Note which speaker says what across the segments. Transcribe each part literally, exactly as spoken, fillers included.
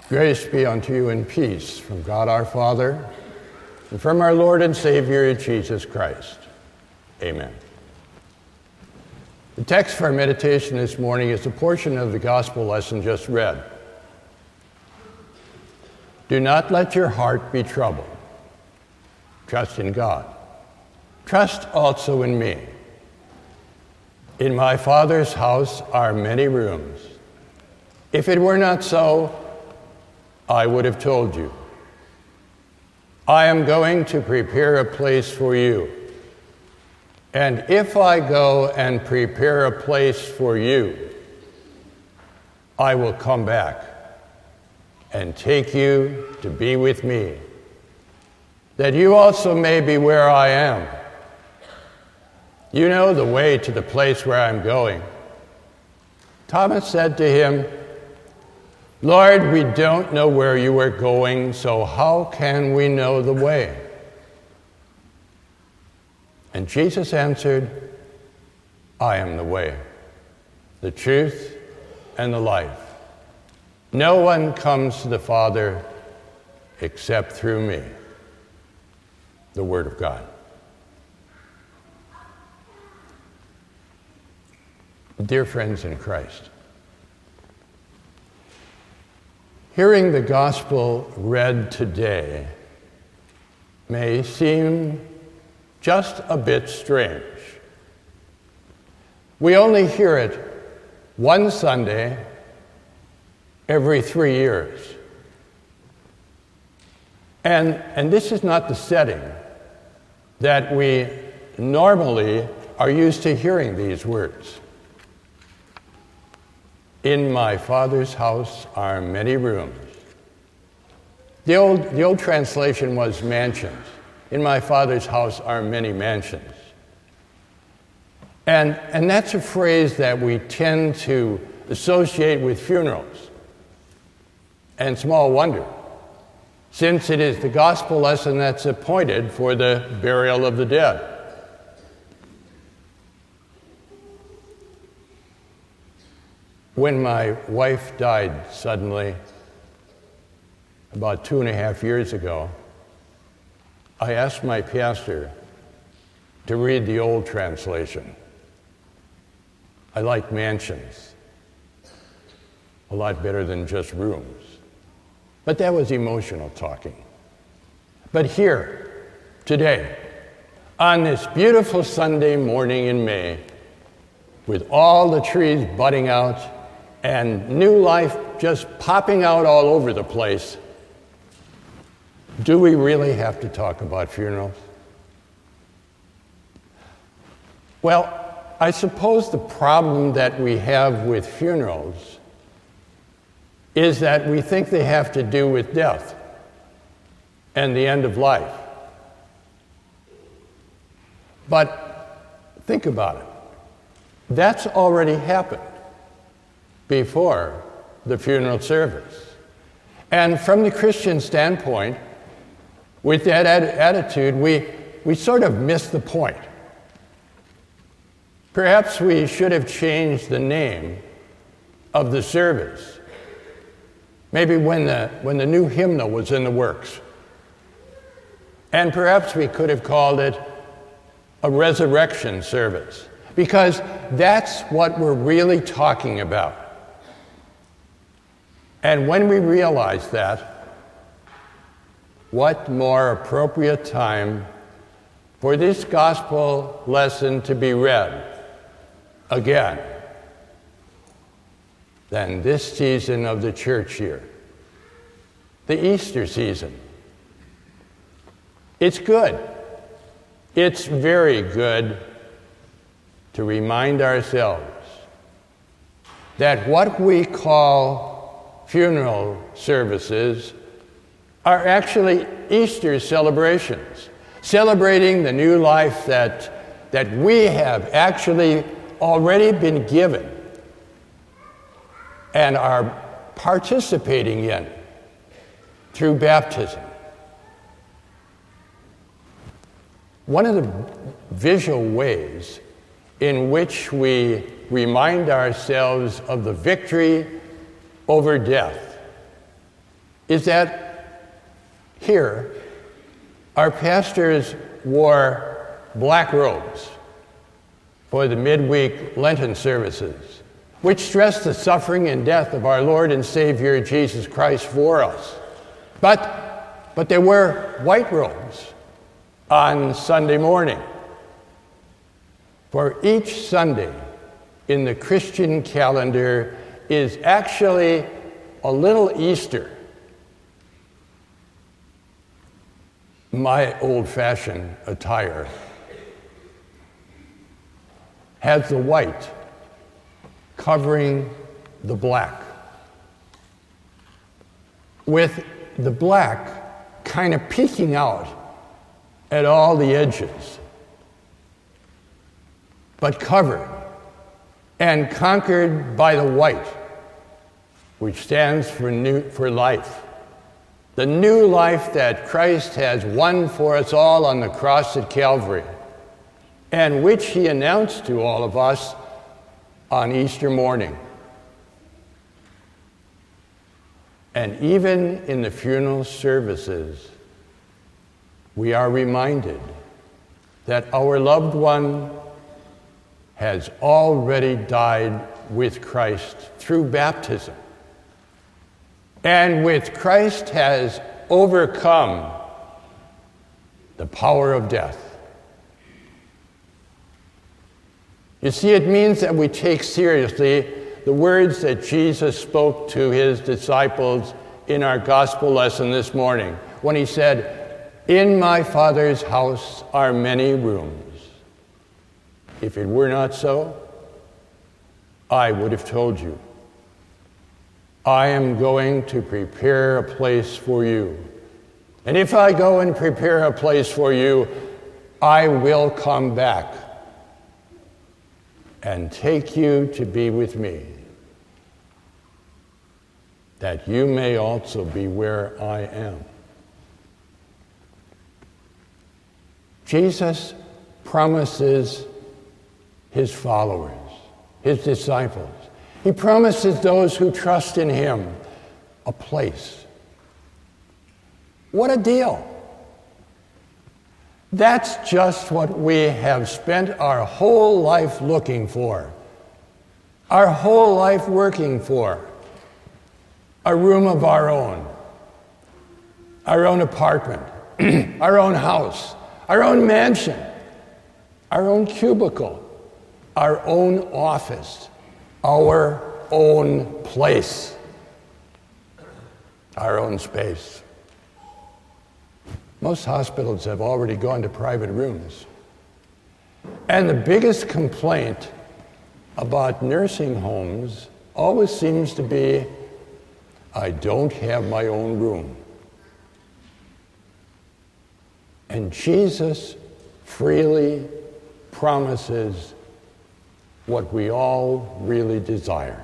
Speaker 1: Grace be unto you and peace from God our Father and from our Lord and Savior Jesus Christ. Amen. The text for our meditation this morning is a portion of the gospel lesson just read. Do not let your heart be troubled. Trust in God. Trust also in me. In my Father's house are many rooms. If it were not so, I would have told you. I am going to prepare a place for you. And if I go and prepare a place for you, I will come back and take you to be with me, that you also may be where I am. You know the way to the place where I'm going. Thomas said to him, Lord, we don't know where you are going, so how can we know the way? And Jesus answered, I am the way, the truth, and the life. No one comes to the Father except through me. The Word of God. Dear friends in Christ, hearing the gospel read today may seem just a bit strange. We only hear it one Sunday every three years. And, and this is not the setting that we normally are used to hearing these words. In my Father's house are many rooms. The old, the old translation was mansions. In my Father's house are many mansions. And, and that's a phrase that we tend to associate with funerals. And small wonder, since it is the gospel lesson that's appointed for the burial of the dead. When my wife died suddenly, about two and a half years ago, I asked my pastor to read the old translation. I like mansions a lot better than just rooms. But that was emotional talking. But here, today, on this beautiful Sunday morning in May, with all the trees budding out and new life just popping out all over the place, do we really have to talk about funerals? Well, I suppose the problem that we have with funerals is that we think they have to do with death and the end of life. But think about it. That's already happened before the funeral service. And from the Christian standpoint, with that ad- attitude, we, we sort of miss the point. Perhaps we should have changed the name of the service. Maybe when the, when the new hymnal was in the works. And perhaps we could have called it a resurrection service, because that's what we're really talking about. And when we realize that, what more appropriate time for this gospel lesson to be read again than this season of the church year, the Easter season. It's good. It's very good to remind ourselves that what we call funeral services are actually Easter celebrations, celebrating the new life that, that we have actually already been given and are participating in through baptism. One of the visual ways in which we remind ourselves of the victory over death is that here, our pastors wore black robes for the midweek Lenten services, which stressed the suffering and death of our Lord and Savior Jesus Christ for us. But, but they wear white robes on Sunday morning. For each Sunday in the Christian calendar is actually a little Easter. My old-fashioned attire has the white covering the black, with the black kind of peeking out at all the edges, but covered and conquered by the white, which stands for new, for life. The new life that Christ has won for us all on the cross at Calvary, and which he announced to all of us on Easter morning. And even in the funeral services, we are reminded that our loved one has already died with Christ through baptism, and with Christ has overcome the power of death. You see, it means that we take seriously the words that Jesus spoke to his disciples in our gospel lesson this morning when he said, "In my Father's house are many rooms. If it were not so, I would have told you. I am going to prepare a place for you. And if I go and prepare a place for you, I will come back and take you to be with me, that you may also be where I am." Jesus promises his followers, his disciples, he promises those who trust in him a place. What a deal! That's just what we have spent our whole life looking for, our whole life working for. A room of our own, our own apartment, our own house, our own mansion, our own cubicle, our own office, our own place, our own space. Most hospitals have already gone to private rooms. And the biggest complaint about nursing homes always seems to be, "I don't have my own room." And Jesus freely promises what we all really desire.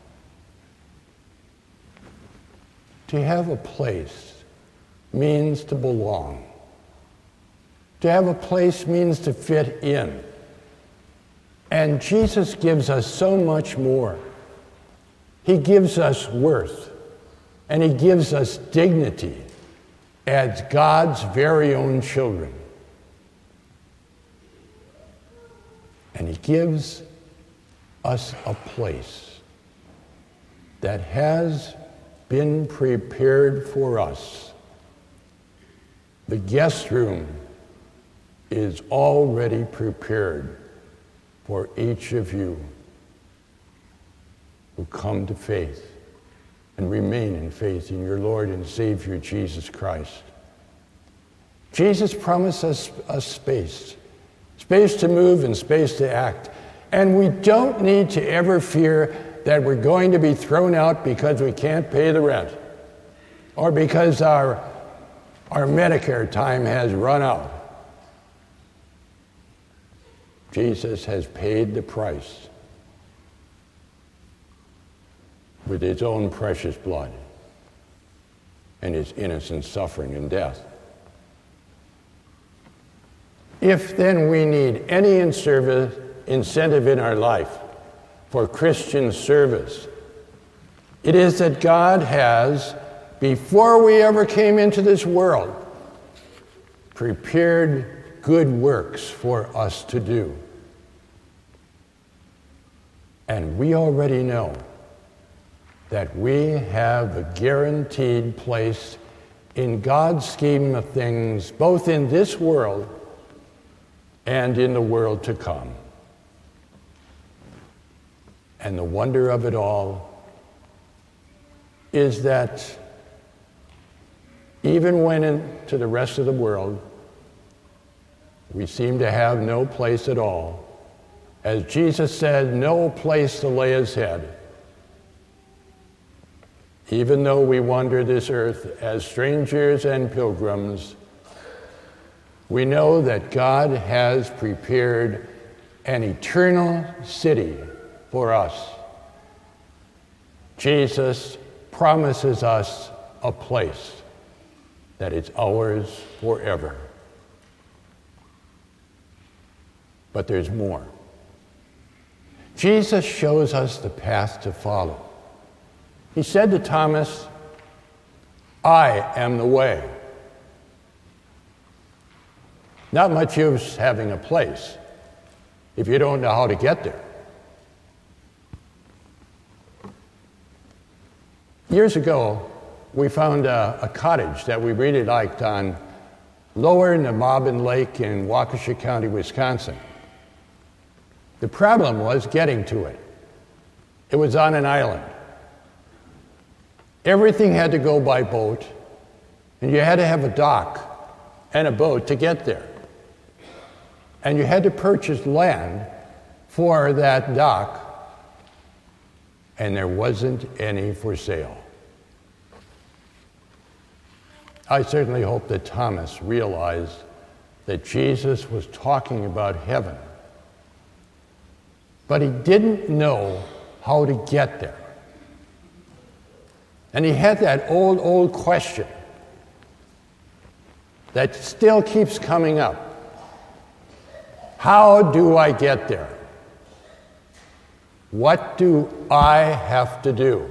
Speaker 1: To have a place means to belong. To have a place means to fit in. And Jesus gives us so much more. He gives us worth, and he gives us dignity as God's very own children. And he gives us a place that has been prepared for us. The guest room is already prepared for each of you who come to faith and remain in faith in your Lord and Savior Jesus Christ. Jesus promised us a space, space to move and space to act. And we don't need to ever fear that we're going to be thrown out because we can't pay the rent, or because our, our Medicare time has run out. Jesus has paid the price with his own precious blood and his innocent suffering and death. If then we need any incentive in our life for Christian service, it is that God has before we ever came into this world, prepared good works for us to do. And we already know that we have a guaranteed place in God's scheme of things, both in this world and in the world to come. And the wonder of it all is that even when into the rest of the world we seem to have no place at all, as Jesus said, no place to lay his head. Even though we wander this earth as strangers and pilgrims, we know that God has prepared an eternal city for us. Jesus promises us a place that is ours forever. But there's more. Jesus shows us the path to follow. He said to Thomas, I am the way. Not much use having a place if you don't know how to get there. Years ago, we found a, a cottage that we really liked on Lower Nemahbin Lake in Waukesha County, Wisconsin. The problem was getting to it. It was on an island. Everything had to go by boat, and you had to have a dock and a boat to get there. And you had to purchase land for that dock, and there wasn't any for sale. I certainly hope that Thomas realized that Jesus was talking about heaven, but he didn't know how to get there. And he had that old, old question that still keeps coming up. How do I get there? What do I have to do?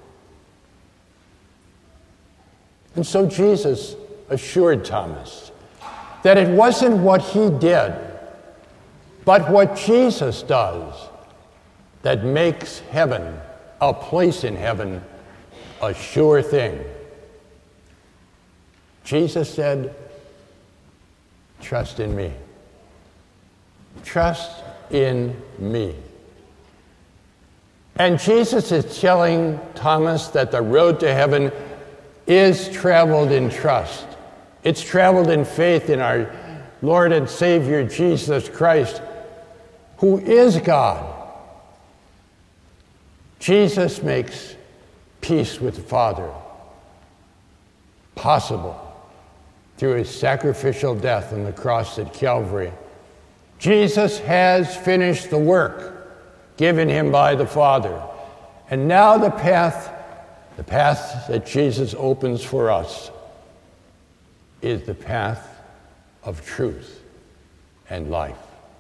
Speaker 1: And so Jesus assured Thomas that it wasn't what he did, but what Jesus does that makes heaven, a place in heaven, a sure thing. Jesus said, trust in me. Trust in me. And Jesus is telling Thomas that the road to heaven is traveled in trust. It's traveled in faith in our Lord and Savior Jesus Christ, who is God. Jesus makes peace with the Father possible through his sacrificial death on the cross at Calvary. Jesus has finished the work given him by the Father. And now the path, the path that Jesus opens for us is the path of truth and life.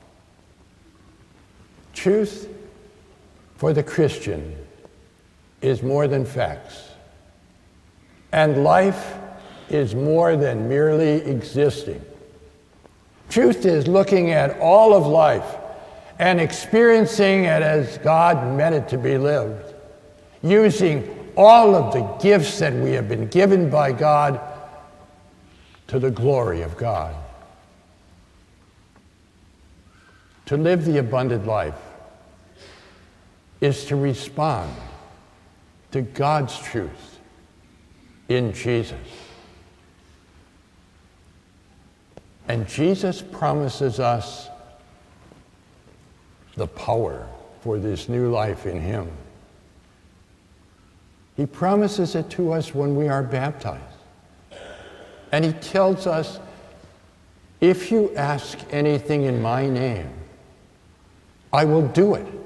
Speaker 1: Truth for the Christian is more than facts, and life is more than merely existing. Truth is looking at all of life and experiencing it as God meant it to be lived, using all of the gifts that we have been given by God to the glory of God. To live the abundant life is to respond to God's truth in Jesus. And Jesus promises us the power for this new life in him. He promises it to us when we are baptized. And he tells us, if you ask anything in my name, I will do it.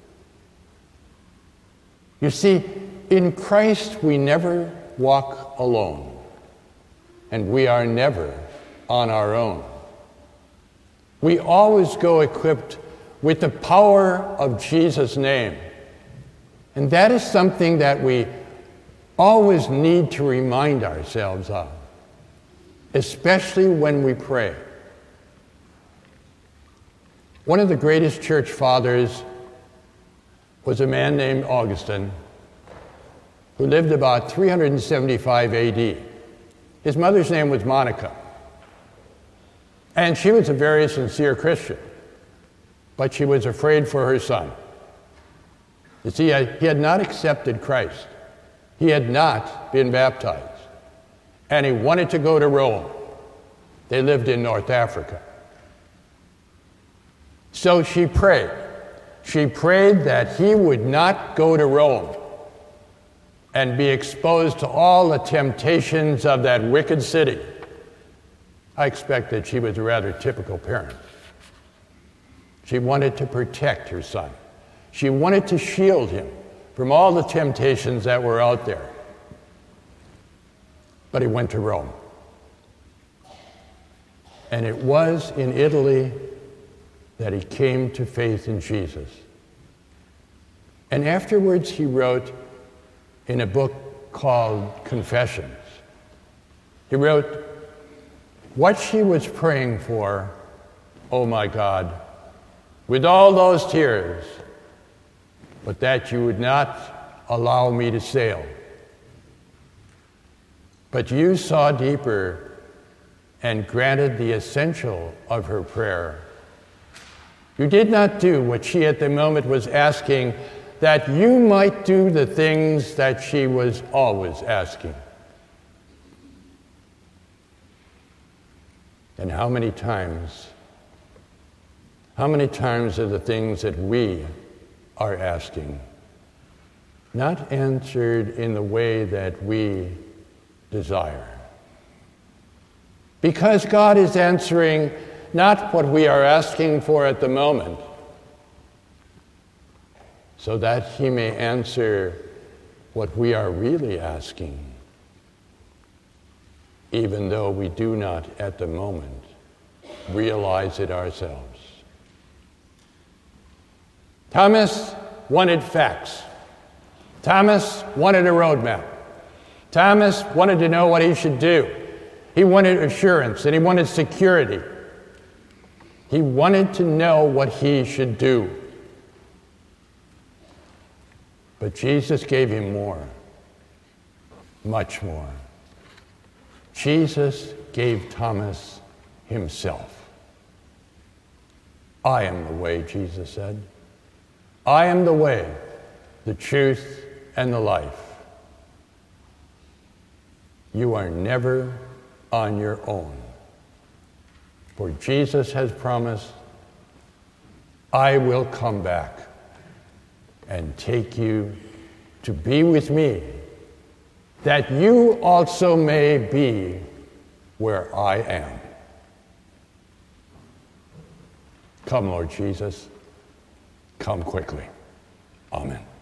Speaker 1: You see, in Christ we never walk alone, and we are never on our own. We always go equipped with the power of Jesus' name. And that is something that we always need to remind ourselves of, especially when we pray. One of the greatest church fathers was a man named Augustine, who lived about three hundred seventy-five A D. His mother's name was Monica, and she was a very sincere Christian, but she was afraid for her son. You see, he had not accepted Christ. He had not been baptized, and he wanted to go to Rome. They lived in North Africa. So she prayed. She prayed that he would not go to Rome and be exposed to all the temptations of that wicked city. I expect that she was a rather typical parent. She wanted to protect her son. She wanted to shield him from all the temptations that were out there. But he went to Rome. And it was in Italy that he came to faith in Jesus. And afterwards he wrote in a book called Confessions, he wrote, what she was praying for, oh my God, with all those tears, but that you would not allow me to sail. But you saw deeper and granted the essential of her prayer. You did not do what she at the moment was asking, that you might do the things that she was always asking. And how many times, how many times are the things that we are asking not answered in the way that we desire? Because God is answering not what we are asking for at the moment, so that he may answer what we are really asking, even though we do not at the moment realize it ourselves. Thomas wanted facts. Thomas wanted a roadmap. Thomas wanted to know what he should do. He wanted assurance and he wanted security. He wanted to know what he should do. But Jesus gave him more, much more. Jesus gave Thomas himself. I am the way, Jesus said. I am the way, the truth, and the life. You are never on your own. For Jesus has promised, I will come back and take you to be with me, that you also may be where I am. Come, Lord Jesus, come quickly. Amen.